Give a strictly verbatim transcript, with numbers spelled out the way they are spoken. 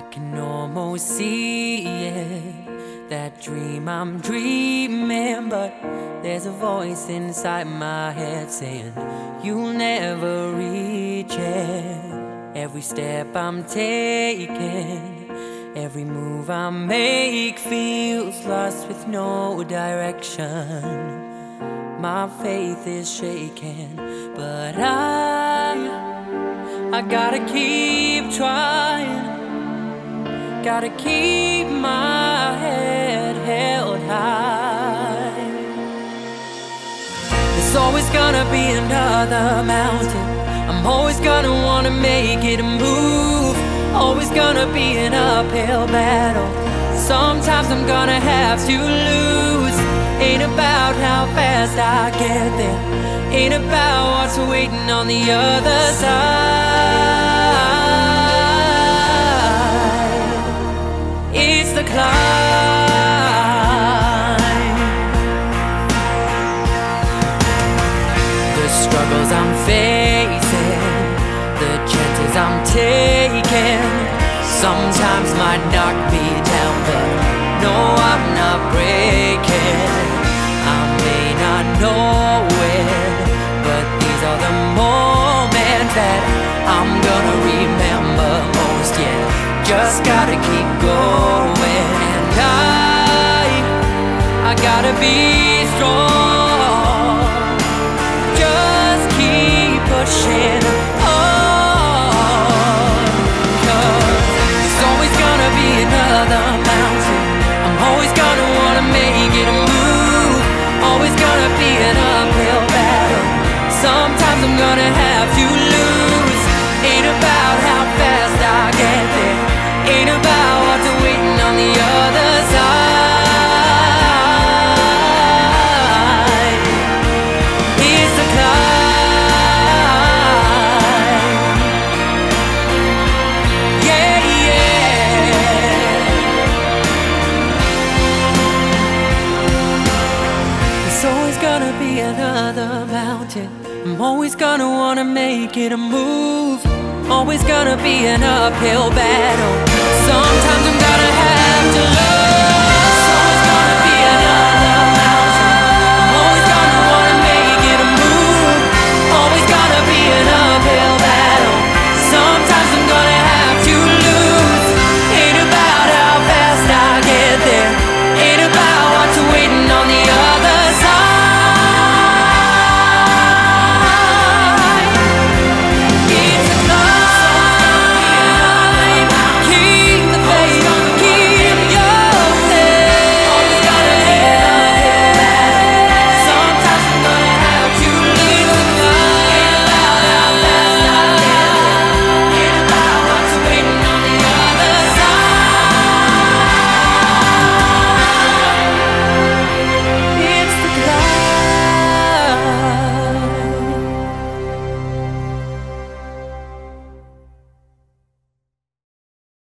can almost see it, that dream I'm dreaming. But there's a voice inside my head saying you'll never reach it. Every step I'm taking, every move I make feels lost with no direction. My faith is shaking, but I, I gotta keep trying. Gotta keep my head held high. There's always gonna be another mountain. I'm always gonna wanna make it move. Always gonna be an uphill battle. Sometimes I'm gonna have to lose. Ain't about how fast I get there, ain't about what's waiting on the other side. It's the climb. The struggles I'm facing, the chances I'm taking, sometimes might knock me down, but no, I'm not breaking. I may not know it, but these are the moments that I'm gonna remember most. Yeah, just gotta keep going, and I, I gotta be strong. Just keep pushing on, 'cause there's always gonna be another mountain. I'm always gonna wanna make it move. Always gonna be an uphill battle. Sometimes I'm gonna have to lose. Ain't about how fast I get there, ain't about what's waiting on the other side. It's the climb. Yeah, yeah. There's always gonna be another mountain. I'm always gonna wanna make it a move. Always gonna be an uphill battle. Sometimes I'm gonna have to love.